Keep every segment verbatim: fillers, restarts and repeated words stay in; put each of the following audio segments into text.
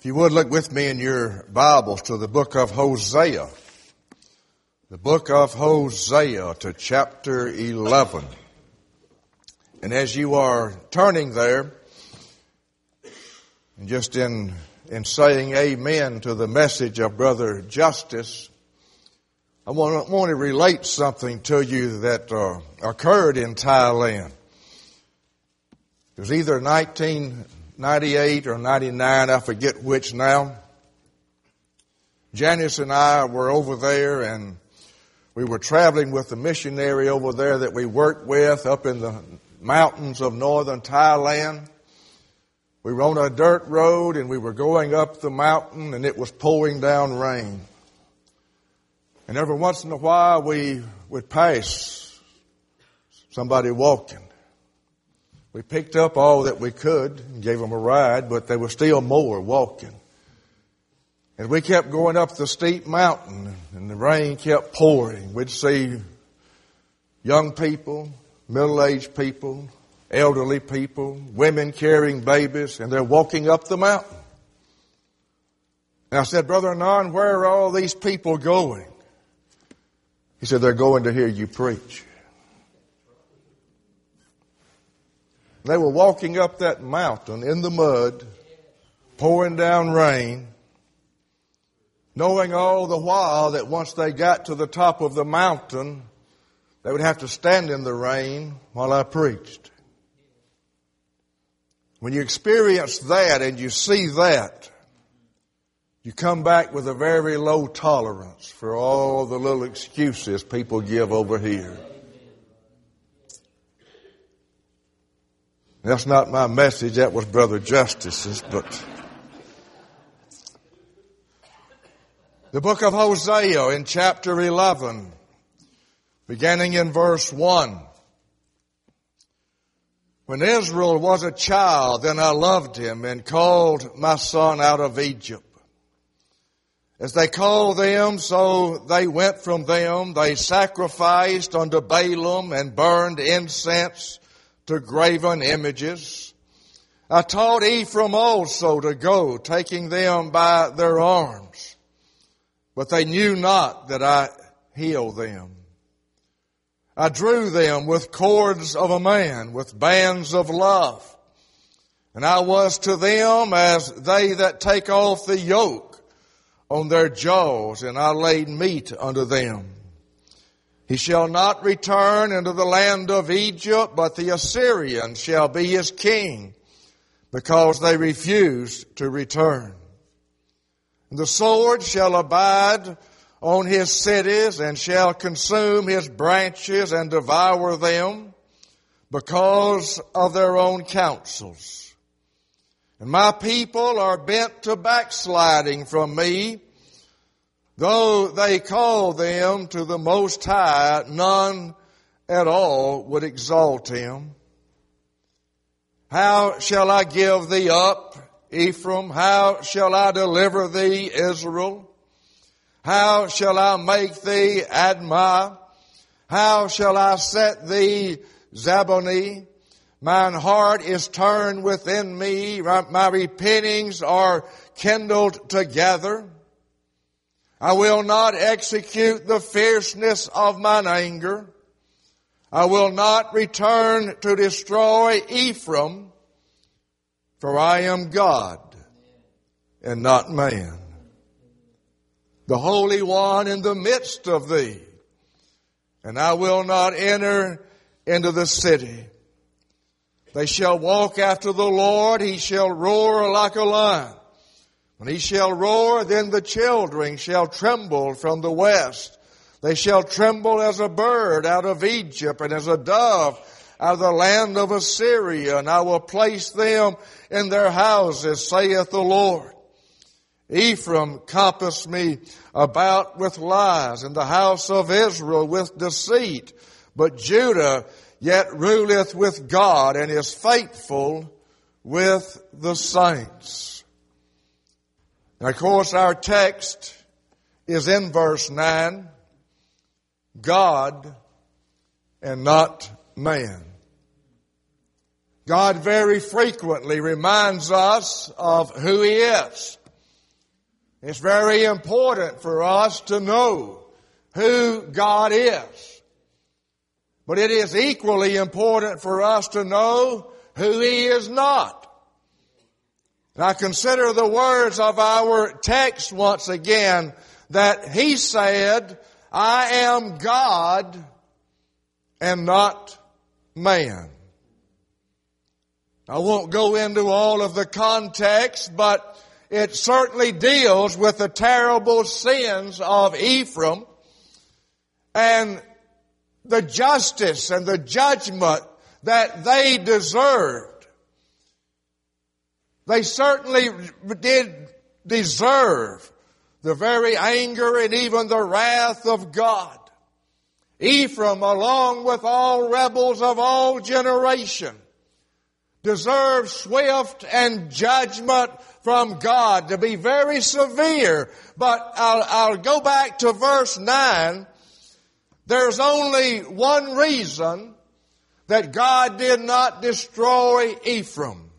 you would look with me in your Bibles to the book of Hosea. The book of Hosea to chapter eleven. And as you are turning there, and just in, in saying amen to the message of Brother Justice, I want to, want to relate something to you that uh, occurred in Thailand. It was either nineteen ninety-eight or ninety-nine, I forget which now. Janice and I were over there, and we were traveling with the missionary over there that we worked with up in the mountains of northern Thailand. We were on a dirt road, and we were going up the mountain, and it was pouring down rain. And every once in a while, we would pass somebody walking. We picked up all that we could and gave them a ride, but there was still more walking. And we kept going up the steep mountain, and the rain kept pouring. We'd see young people, middle-aged people, elderly people, women carrying babies, and they're walking up the mountain. And I said, Brother Anon, where are all these people going? He said, they're going to hear you preach. They were walking up that mountain in the mud, pouring down rain, knowing all the while that once they got to the top of the mountain, they would have to stand in the rain while I preached. When you experience that and you see that, you come back with a very low tolerance for all the little excuses people give over here. That's not my message, that was Brother Justice's, but the book of Hosea in chapter eleven, beginning in verse one. When Israel was a child, then I loved him and called my son out of Egypt. As they called them, so they went from them. They sacrificed unto Balaam and burned incense to graven images. I taught Ephraim also to go, taking them by their arms. But they knew not that I healed them. I drew them with cords of a man, with bands of love. And I was to them as they that take off the yoke on their jaws, and I laid meat unto them. He shall not return into the land of Egypt, but the Assyrian shall be his king, because they refused to return. And the sword shall abide on his cities, and shall consume his branches and devour them, because of their own counsels. And my people are bent to backsliding from me. Though they call them to the Most High, none at all would exalt him. How shall I give thee up, Ephraim? How shall I deliver thee, Israel? How shall I make thee, Admah? How shall I set thee, Zaboni? Mine heart is turned within me. My repentings are kindled together. I will not execute the fierceness of mine anger. I will not return to destroy Ephraim, for I am God and not man, the Holy One in the midst of thee. And I will not enter into the city. They shall walk after the Lord. He shall roar like a lion. When he shall roar, then the children shall tremble from the west. They shall tremble as a bird out of Egypt, and as a dove out of the land of Assyria. And I will place them in their houses, saith the Lord. Ephraim compassed me about with lies, and the house of Israel with deceit. But Judah yet ruleth with God, and is faithful with the saints. And of course, our text is in verse nine. God and not man. God very frequently reminds us of who He is. It's very important for us to know who God is. But it is equally important for us to know who He is not. And I consider the words of our text once again, that He said, I am God and not man. I won't go into all of the context, but it certainly deals with the terrible sins of Ephraim and the justice and the judgment that they deserved. They certainly did deserve the very anger and even the wrath of God. Ephraim, along with all rebels of all generation, deserves swift and judgment from God, to be very severe. But I'll, I'll go back to verse nine. There's only one reason that God did not destroy Ephraim.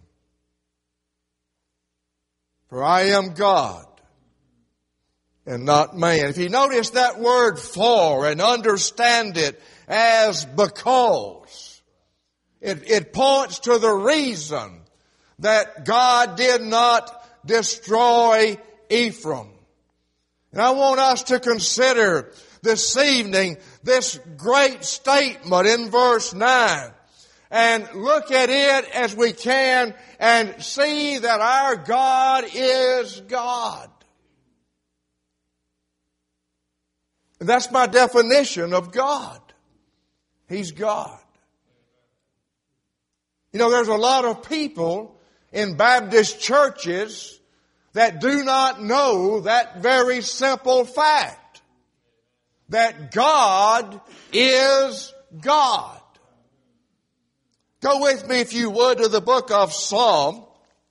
For I am God and not man. If you notice that word for and understand it as because, it, it points to the reason that God did not destroy Ephraim. And I want us to consider this evening this great statement in verse nine and look at it as we can and see that our God is God. And that's my definition of God. He's God. You know, there's a lot of people in Baptist churches that do not know that very simple fact, that God is God. Go with me, if you would, to the book of Psalm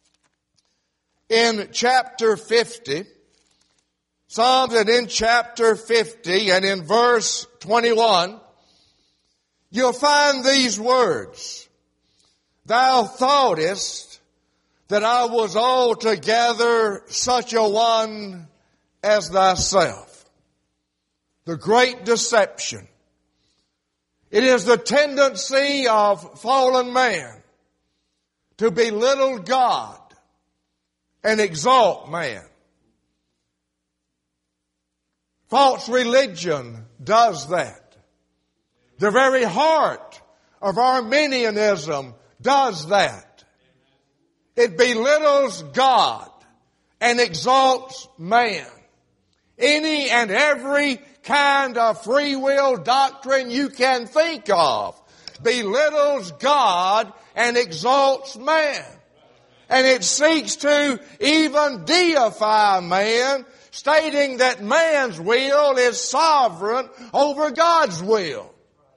in chapter fifty. Psalms, and in chapter fifty and in verse twenty-one, you'll find these words. Thou thoughtest that I was altogether such a one as thyself. The great deception. It is the tendency of fallen man to belittle God and exalt man. False religion does that. The very heart of Arminianism does that. It belittles God and exalts man. Any and every kind of free will doctrine you can think of belittles God and exalts man. And it seeks to even deify man, stating that man's will is sovereign over God's will.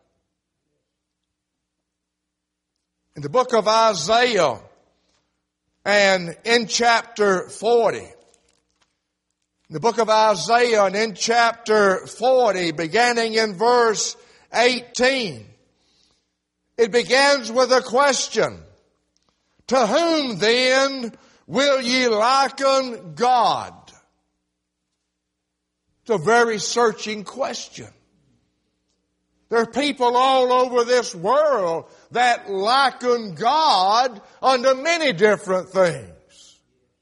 In the book of Isaiah and in chapter forty, in the book of Isaiah and in chapter forty, beginning in verse eighteen, it begins with a question. To whom then will ye liken God? It's a very searching question. There are people all over this world that liken God unto many different things.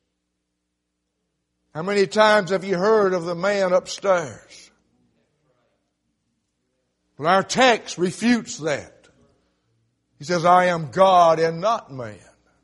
How many times have you heard of the man upstairs? Well, our text refutes that. He says, I am God and not man.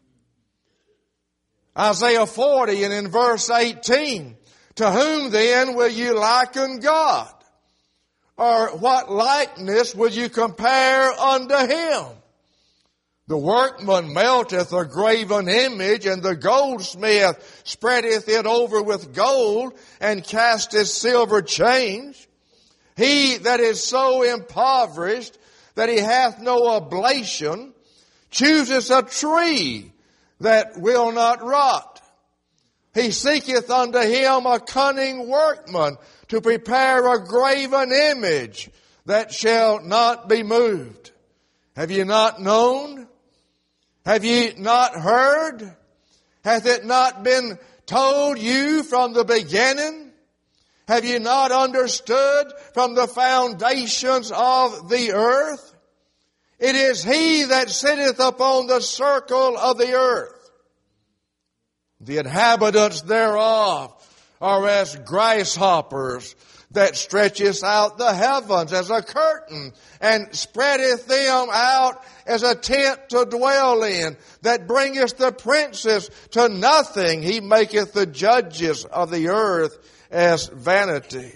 Isaiah forty and in verse eighteen, to whom then will you liken God? Or what likeness will you compare unto Him? The workman melteth a graven image, and the goldsmith spreadeth it over with gold, and casteth silver change. He that is so impoverished that he hath no oblation, chooseth a tree that will not rot. He seeketh unto him a cunning workman to prepare a graven image that shall not be moved. Have ye not known? Have ye not heard? Hath it not been told you from the beginning? Have you not understood from the foundations of the earth? It is He that sitteth upon the circle of the earth. The inhabitants thereof are as grasshoppers, that stretcheth out the heavens as a curtain, and spreadeth them out as a tent to dwell in, that bringeth the princes to nothing. He maketh the judges of the earth as vanity.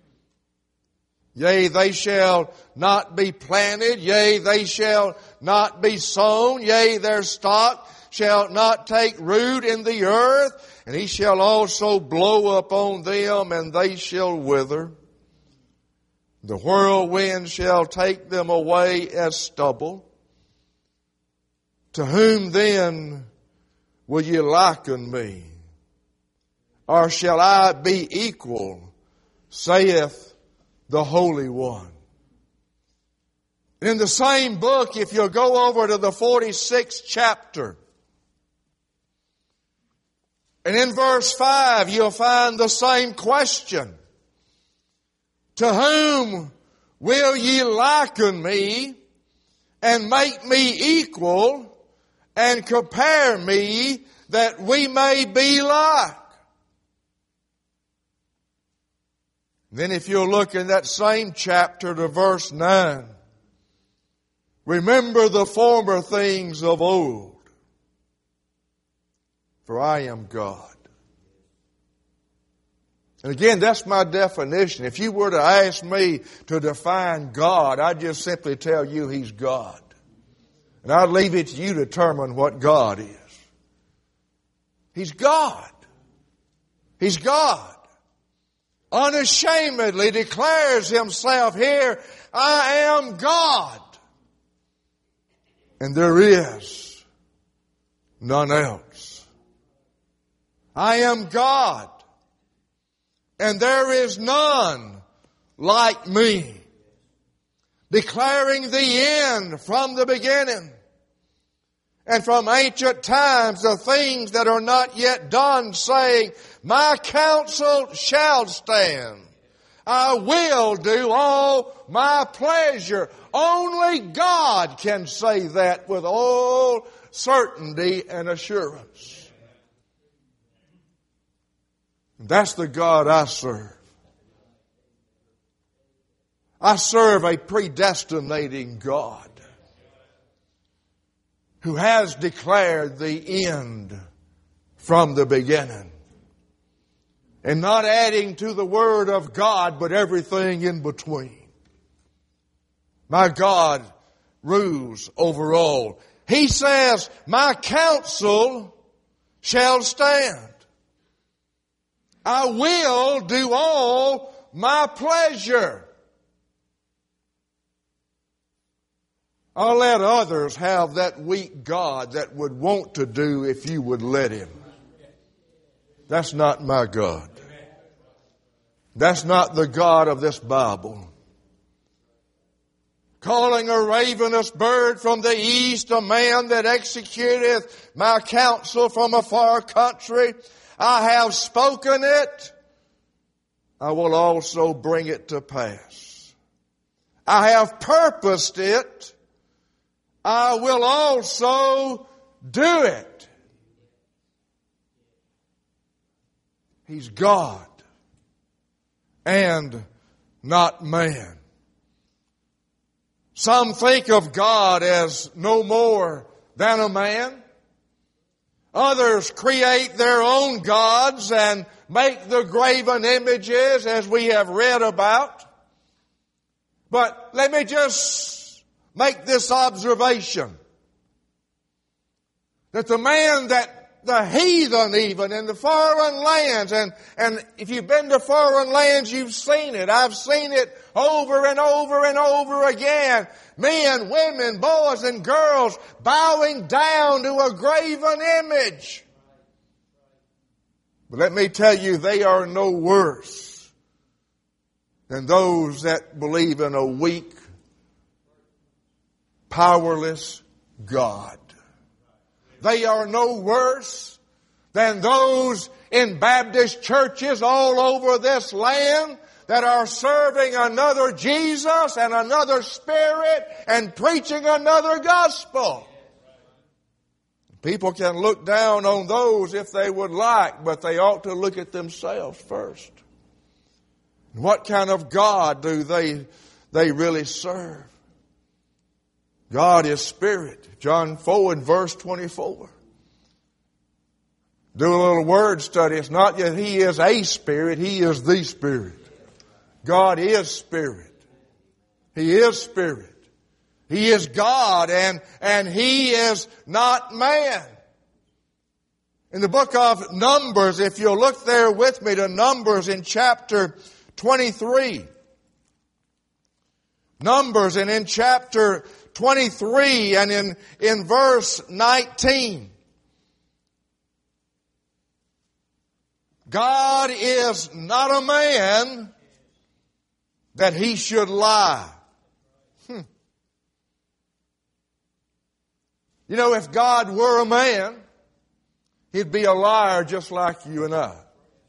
Yea, they shall not be planted, yea, they shall not be sown, yea, their stock shall not take root in the earth, and He shall also blow upon them, and they shall wither. The whirlwind shall take them away as stubble. To whom then will ye liken me? Or shall I be equal, saith the Holy One? In the same book, if you'll go over to the forty-sixth chapter, and in verse five, you'll find the same question. To whom will ye liken me, and make me equal, and compare me, that we may be like? Then if you'll look in that same chapter to verse nine, remember the former things of old, for I am God. And again, that's my definition. If you were to ask me to define God, I'd just simply tell you He's God. And I'd leave it to you to determine what God is. He's God. He's God. Unashamedly declares Himself here, I am God. And there is none else. I am God. And there is none like me. Declaring the end from the beginning. And from ancient times the things that are not yet done, saying, my counsel shall stand. I will do all my pleasure. Only God can say that with all certainty and assurance. That's the God I serve. I serve a predestinating God who has declared the end from the beginning, and not adding to the Word of God, but everything in between. My God rules over all. He says, my counsel shall stand. I will do all my pleasure. I'll let others have that weak God that would want to do if you would let Him. That's not my God. That's not the God of this Bible. Calling a ravenous bird from the east, a man that executeth my counsel from a far country. I have spoken it, I will also bring it to pass. I have purposed it, I will also do it. He's God and not man. Some think of God as no more than a man. Others create their own gods and make the graven images, as we have read about. But let me just make this observation, that the man that the heathen even in the foreign lands, and, and if you've been to foreign lands, you've seen it. I've seen it over and over and over again. Men, women, boys and girls bowing down to a graven image. But let me tell you, they are no worse than those that believe in a weak, powerless God. They are no worse than those in Baptist churches all over this land that are serving another Jesus and another Spirit and preaching another gospel. People can look down on those if they would like, but they ought to look at themselves first. What kind of God do they, they really serve? God is Spirit. John four and verse twenty-four. Do a little word study. It's not that He is a Spirit, He is the Spirit. God is Spirit. He is Spirit. He is God, and, and He is not man. In the book of Numbers, if you'll look there with me to Numbers in chapter twenty-three. Numbers, and in chapter twenty-three and in, in verse nineteen. God is not a man that He should lie. Hmm. You know, if God were a man, He'd be a liar just like you and I.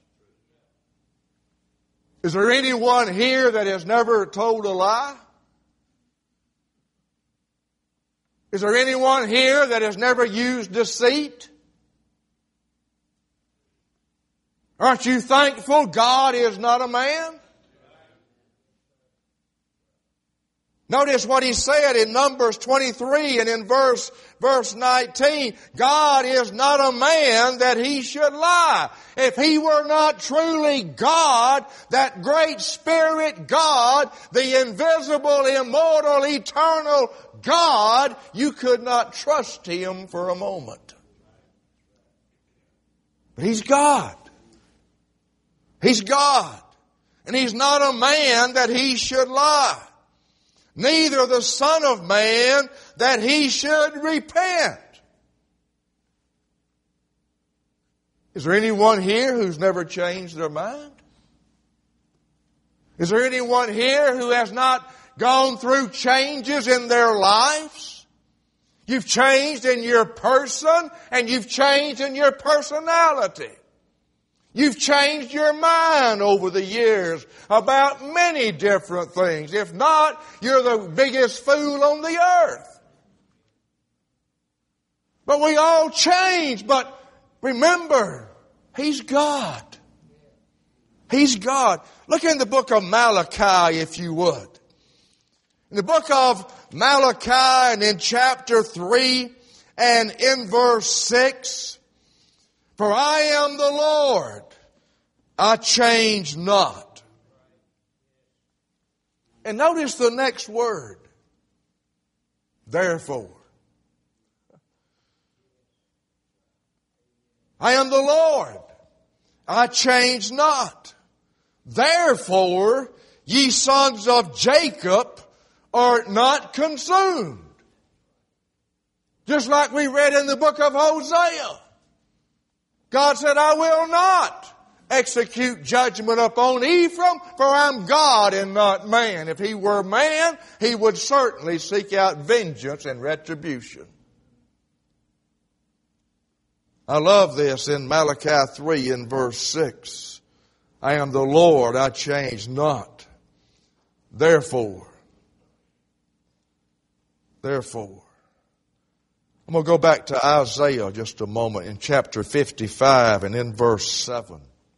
Is there anyone here that has never told a lie? Is there anyone here that has never used deceit? Aren't you thankful God is not a man? Notice what He said in Numbers twenty-three and in verse, verse nineteen. God is not a man that He should lie. If He were not truly God, that great Spirit God, the invisible, immortal, eternal God, you could not trust Him for a moment. But He's God. He's God. And He's not a man that He should lie. Neither the Son of Man that He should repent. Is there anyone here who's never changed their mind? Is there anyone here who has not gone through changes in their lives? You've changed in your person and you've changed in your personality. You've changed your mind over the years about many different things. If not, you're the biggest fool on the earth. But we all change. But remember, He's God. He's God. Look in the book of Malachi, if you would. In the book of Malachi and in chapter three and in verse six, for I am the Lord, I change not. And notice the next word. Therefore. I am the Lord, I change not. Therefore, ye sons of Jacob are not consumed. Just like we read in the book of Hosea. God said, I will not execute judgment upon Ephraim, for I'm God and not man. If He were man, He would certainly seek out vengeance and retribution. I love this in Malachi three and verse six. I am the Lord, I change not. Therefore, therefore. I'm going to go back to Isaiah just a moment in chapter fifty-five and in verse seven.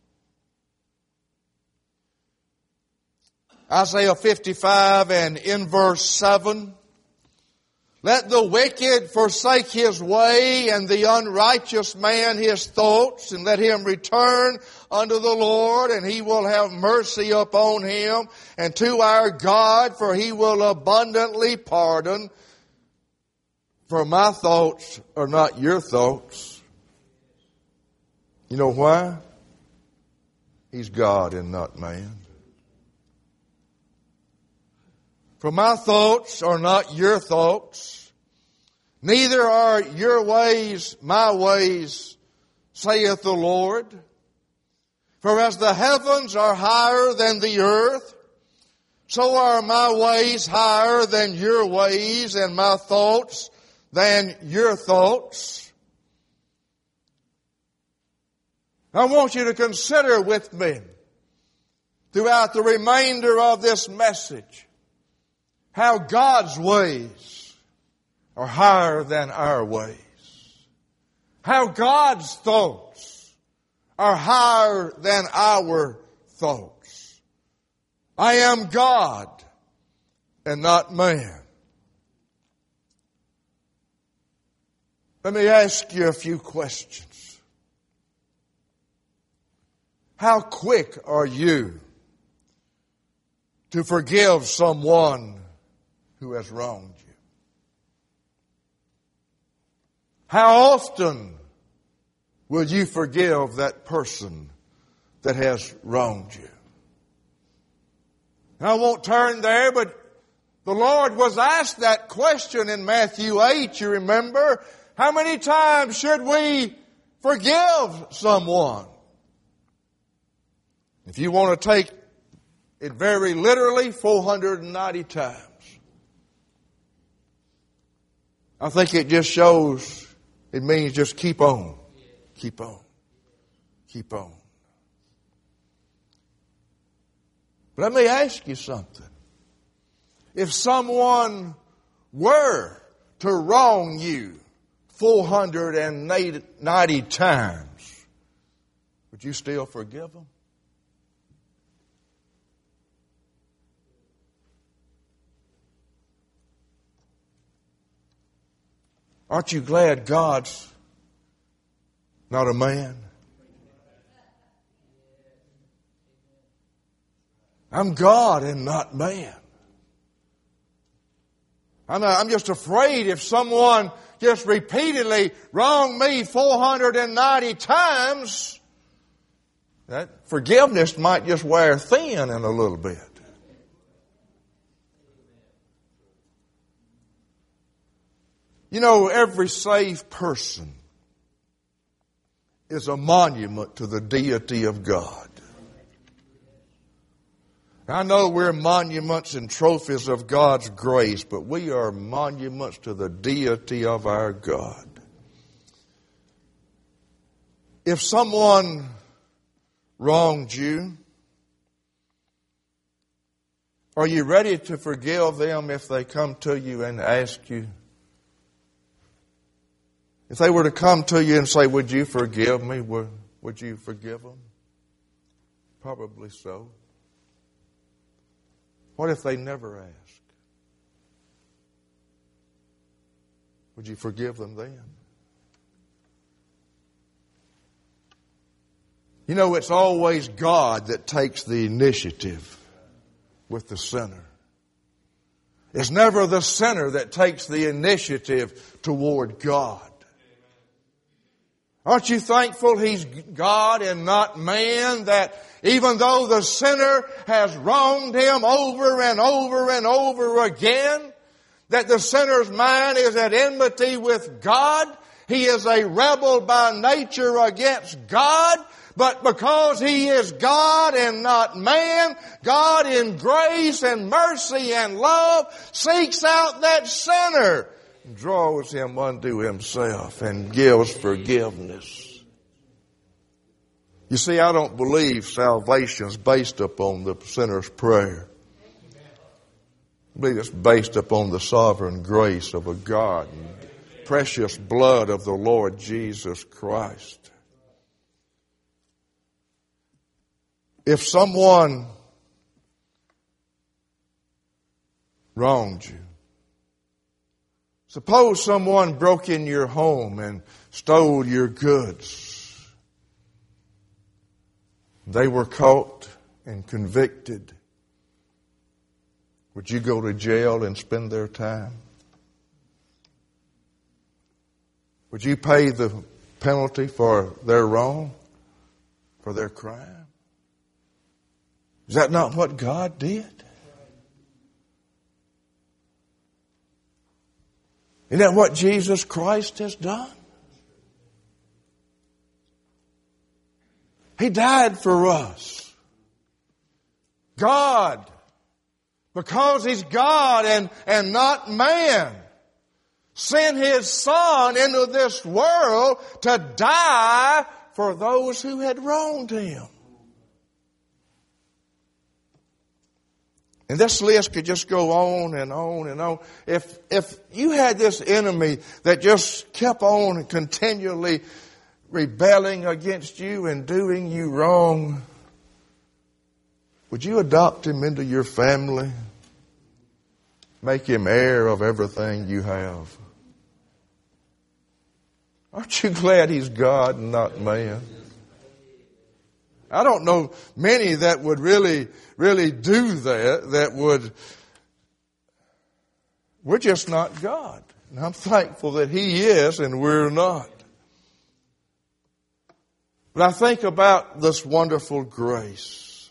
Isaiah fifty-five and in verse seven. Let the wicked forsake his way and the unrighteous man his thoughts, and let him return unto the Lord, and He will have mercy upon him, and to our God, for He will abundantly pardon. For my thoughts are not your thoughts. You know why? He's God and not man. For my thoughts are not your thoughts, neither are your ways my ways, saith the Lord. For as the heavens are higher than the earth, so are my ways higher than your ways, and my thoughts than your thoughts. I want you to consider with me throughout the remainder of this message how God's ways are higher than our ways. How God's thoughts are higher than our thoughts. I am God and not man. Let me ask you a few questions. How quick are you to forgive someone who has wronged you? How often will you forgive that person that has wronged you? And I won't turn there, but the Lord was asked that question in Matthew eight, you remember. How many times should we forgive someone? If you want to take it very literally, four hundred ninety times. I think it just shows, it means just keep on, keep on, keep on. But let me ask you something. If someone were to wrong you four hundred ninety times, would you still forgive them? Aren't you glad God's not a man? I'm God and not man. I'm, I'm just afraid if someone just repeatedly wronged me four hundred ninety times, that forgiveness might just wear thin in a little bit. You know, every saved person is a monument to the deity of God. I know we're monuments and trophies of God's grace, but we are monuments to the deity of our God. If someone wronged you, are you ready to forgive them if they come to you and ask you? If they were to come to you and say, would you forgive me? Would, would you forgive them? Probably so. What if they never ask? Would you forgive them then? You know, it's always God that takes the initiative with the sinner. It's never the sinner that takes the initiative toward God. Aren't you thankful He's God and not man, that even though the sinner has wronged Him over and over and over again, that the sinner's mind is at enmity with God? He is a rebel by nature against God, but because He is God and not man, God in grace and mercy and love seeks out that sinner, draws him unto Himself and gives forgiveness. You see, I don't believe salvation is based upon the sinner's prayer. I believe it's based upon the sovereign grace of a God and precious blood of the Lord Jesus Christ. If someone wronged you, suppose someone broke in your home and stole your goods. They were caught and convicted. Would you go to jail and spend their time? Would you pay the penalty for their wrong, for their crime? Is that not what God did? Isn't that what Jesus Christ has done? He died for us. God, because He's God and, and not man, sent His Son into this world to die for those who had wronged him. And this list could just go on and on and on. If, if you had this enemy that just kept on continually rebelling against you and doing you wrong, would you adopt him into your family? Make him heir of everything you have? Aren't you glad he's God and not man? I don't know many that would really, really do that, that would, we're just not God. And I'm thankful that he is and we're not. But I think about this wonderful grace.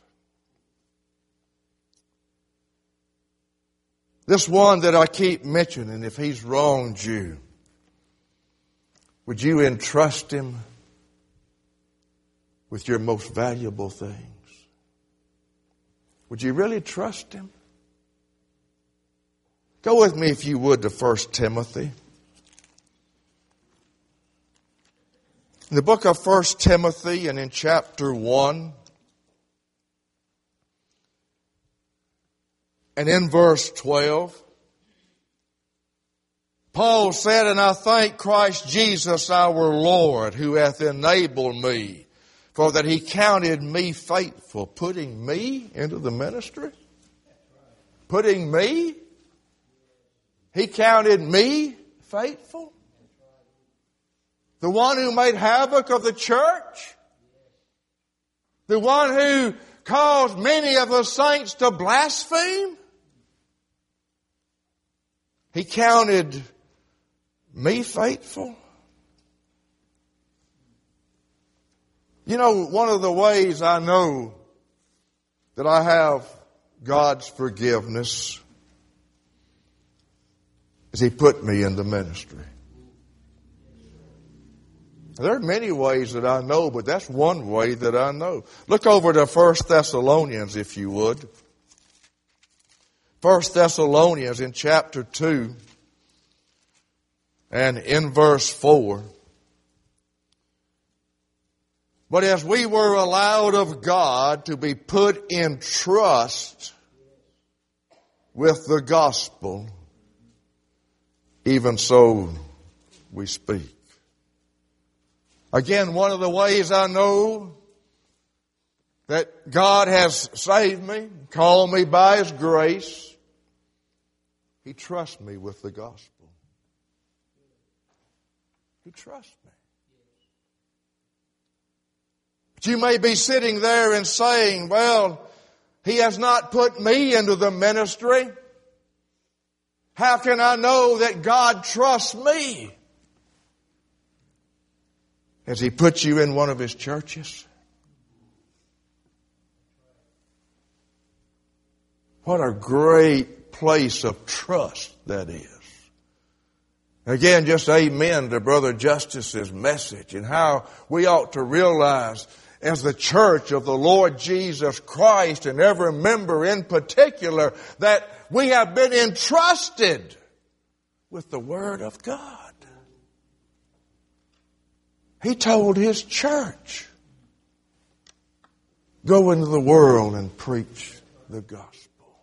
This one that I keep mentioning, if he's wronged you, would you entrust him with your most valuable things? Would you really trust him? Go with me, if you would, to First Timothy. In the book of First Timothy and in chapter one and in verse twelve, Paul said, "And I thank Christ Jesus our Lord, who hath enabled me, for that he counted me faithful." Putting me into the ministry? Putting me? He counted me faithful? The one who made havoc of the church? The one who caused many of the saints to blaspheme? He counted me faithful? You know, one of the ways I know that I have God's forgiveness is he put me in the ministry. There are many ways that I know, but that's one way that I know. Look over to First Thessalonians, if you would. First Thessalonians in chapter two and in verse four. "But as we were allowed of God to be put in trust with the gospel, even so we speak." Again, one of the ways I know that God has saved me, called me by his grace, he trusts me with the gospel. He trusts me. But you may be sitting there and saying, "Well, he has not put me into the ministry. How can I know that God trusts me?" Has he put you in one of his churches? What a great place of trust that is. Again, just amen to Brother Justice's message and how we ought to realize as the church of the Lord Jesus Christ, and every member in particular, that we have been entrusted with the Word of God. He told his church, "Go into the world and preach the gospel."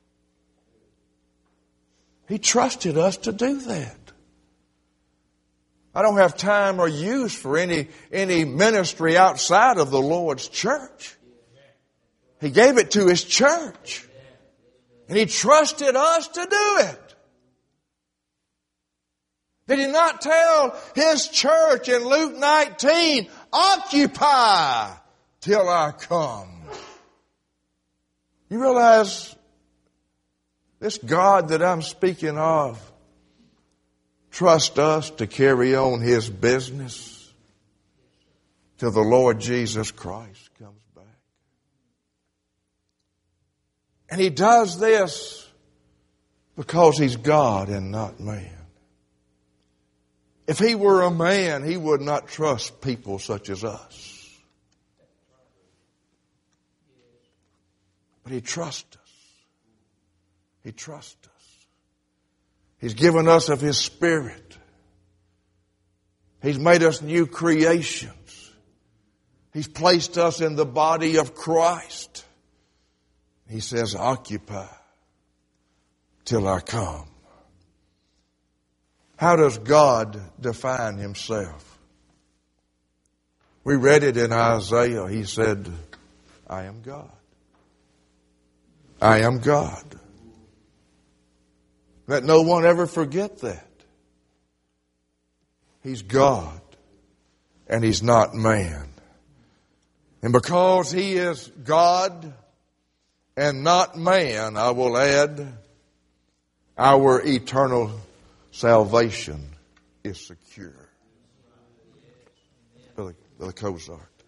He trusted us to do that. I don't have time or use for any, any ministry outside of the Lord's church. He gave it to his church. And he trusted us to do it. Did he not tell his church in Luke nineteen, "Occupy till I come"? You realize this God that I'm speaking of trusts us to carry on his business till the Lord Jesus Christ comes back. And he does this because he's God and not man. If he were a man, he would not trust people such as us. But he trusts us. He trusts us. He's given us of his Spirit. He's made us new creations. He's placed us in the body of Christ. He says, occupy till I come. How does God define himself? We read it in Isaiah. He said, I am God. I am God. Let no one ever forget that. He's God and he's not man. And because he is God and not man, I will add, our eternal salvation is secure. Brother, Brother Kozar.